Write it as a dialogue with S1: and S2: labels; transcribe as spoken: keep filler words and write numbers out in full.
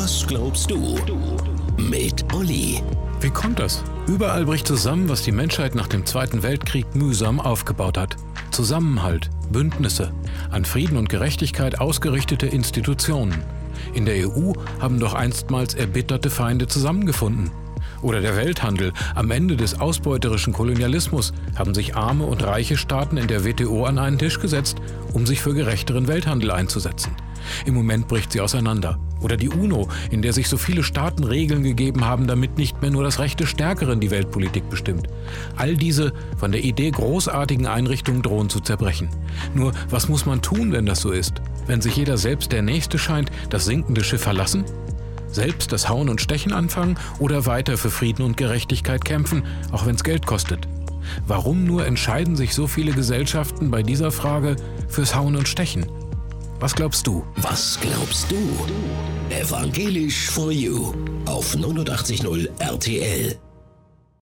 S1: Was glaubst du? Mit Olli.
S2: Wie kommt das? Überall bricht zusammen, was die Menschheit nach dem Zweiten Weltkrieg mühsam aufgebaut hat. Zusammenhalt, Bündnisse, an Frieden und Gerechtigkeit ausgerichtete Institutionen. In der E U haben doch einstmals erbitterte Feinde zusammengefunden. Oder der Welthandel. Am Ende des ausbeuterischen Kolonialismus haben sich arme und reiche Staaten in der W T O an einen Tisch gesetzt, um sich für gerechteren Welthandel einzusetzen. Im Moment bricht sie auseinander. Oder die UNO, in der sich so viele Staaten Regeln gegeben haben, damit nicht mehr nur das Recht des Stärkeren die Weltpolitik bestimmt. All diese von der Idee großartigen Einrichtungen drohen zu zerbrechen. Nur, was muss man tun, wenn das so ist? Wenn sich jeder selbst der Nächste scheint, das sinkende Schiff verlassen? Selbst das Hauen und Stechen anfangen oder weiter für Frieden und Gerechtigkeit kämpfen, auch wenn es Geld kostet? Warum nur entscheiden sich so viele Gesellschaften bei dieser Frage fürs Hauen und Stechen? Was glaubst du?
S1: Was glaubst du? Evangelisch for You auf neunundachtzig Komma null R T L.